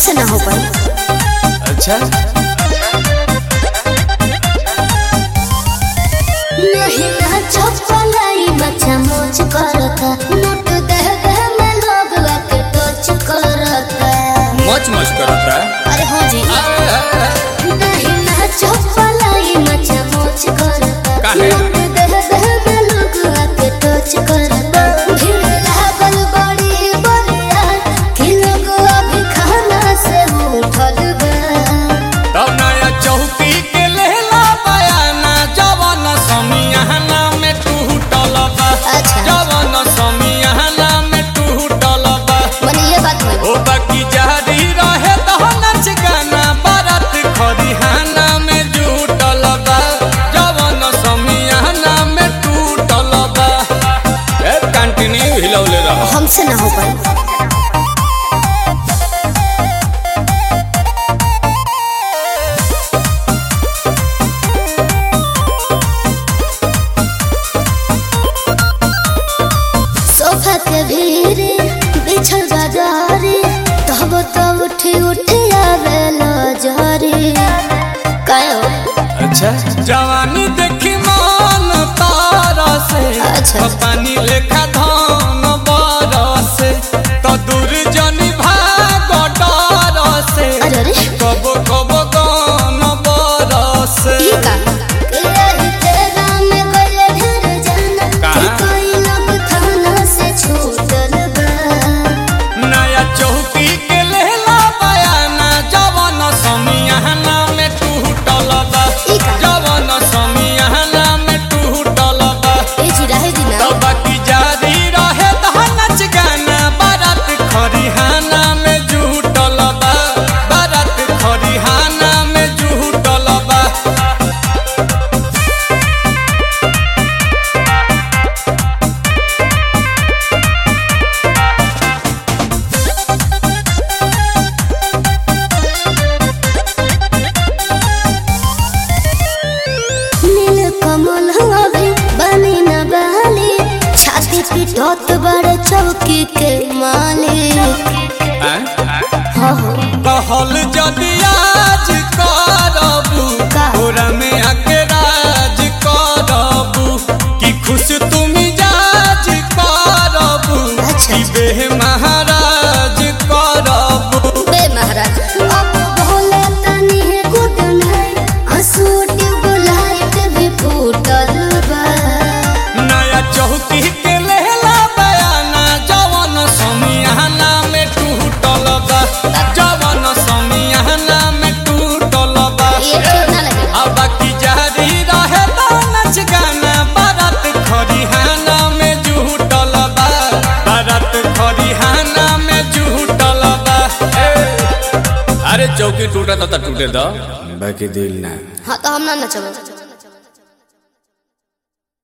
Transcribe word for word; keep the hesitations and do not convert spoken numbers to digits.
हमसे ना हो पाई। अच्छा नहीं ना चपलाई बच्चा मोच करता, नोट दे दे में लोग वाके टच करता। मच मच करता अरे हो जी। नहीं ना चपलाई बच्चा मोच करता, काहे? नोट दे दे में लोग वाके टच करता। भीड़ लागल बड़ी बलिया कि लोग अभी खाना से उठल बा। तब नया चौकी के लेला बयाना जवन समियाना में टूटल बा। अच्छा। जवन समियाना में टूटल बा। मने ये बात हुई। ओ बाकी जारी रहे तो नच गाना बारात खरिहाना में जुटल बा। जवन समियाना में टूटल बा। ए कंटिन्यू हिलौले रह। हमसे ना हो पाई। सोफा के भीरे बिछल बाजारी, तब तो उठी उठी आवेला जारी। कायो? अच्छा जवानी देखी मन तारा से। अच्छा। पानी लेखा धान बरसे तो दूर जनी भाग डर से। अरे अरे कबो कबो गान बरसे। ई का? के यही तेरा में गले ढेर जाना, कि कहाँ? कोई लोग थाना से छूटल बा। नया चौकी के लेला बयाना जवन समियाना में टूटल बा। ई का? जवन समियाना में टूटल बा। ए जी रहे जी ना। तो बाकी जारी रहे तो नच गाना बारात खरिहाना में जुटल बा। बारात खरिहाना में जुटल बा। नील कमल हवे बनी न बाली, छाती पिटत बड़े चौकी के मालिक। हो हो कहल जदि आज करबू का? ओरा में आके राज करबू कि खुश तुम जाज करबू अच्छा। कि बेह महाराज करबू। बे महाराज अब भोले तनी गुड नाइट, आंसू ट्यूबलाइट भी फूटल बा। नया चौकी के लेला बयाना जवन समियाना में टूटल बा। जवन समियाना में टूटल बा। ये ठीक ना लगे। अब बाकी जारी रहे तो नच गाना बारात खरिहाना में जुटल बा। बारात खरिहाना में जुटल बा। ए, अरे चौकी टूटा तो टूटे दो बाकी दिल ना। हाँ तो हम ना नचब।